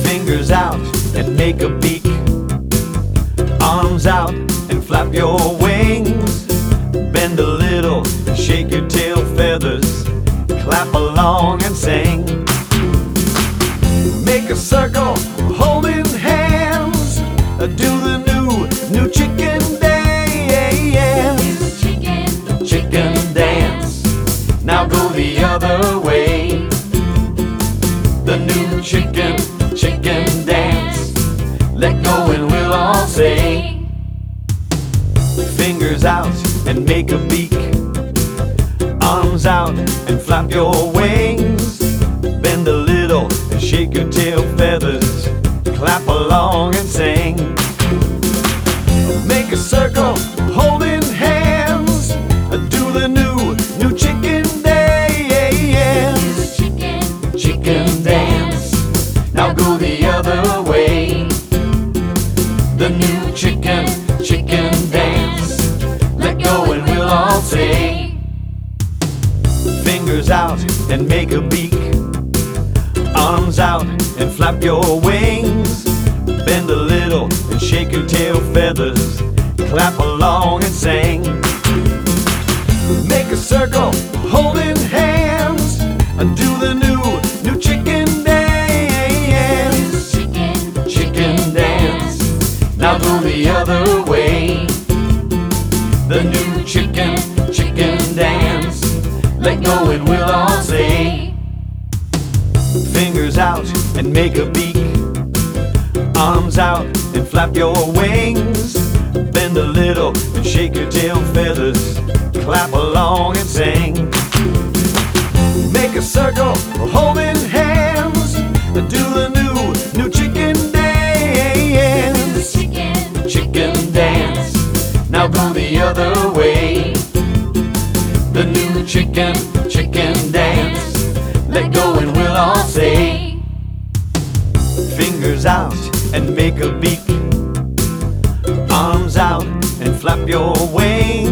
Fingers out and make a beak. Arms out and flap your wings. Bend a little, shake your tail feathers. Clap along and sing. Make a circle, holding hands. Do the new chicken dance. Chicken dance. Now go the other way. The new chicken dance. Let go and we'll all say. Fingers out and make a beak. Arms out and flap your wings. Bend a little and shake your tail feathers. Clap along and sing. Make a circle, holding hands. Do the new chicken dance. Chicken dance. Now go the other way. The new chicken dance. Let go and we'll all say. Fingers out and make a beak. Arms out and flap your wings. Bend a little and shake your tail feathers. Clap along and sing. Make a circle, holding hands. Do the new chicken dance. Chicken dance. Now go the other way. The new chicken dance. Let go and we'll all say. Fingers out and make a beak. Arms out and flap your wings. Bend a little and shake your tail feathers. Clap along and sing. Make a circle, holding hands. Do the new chicken dance. Chicken dance. Now go the other way. The new chicken dance. Let go and we'll all say. Fingers out and make a beak. Arms out and flap your wings.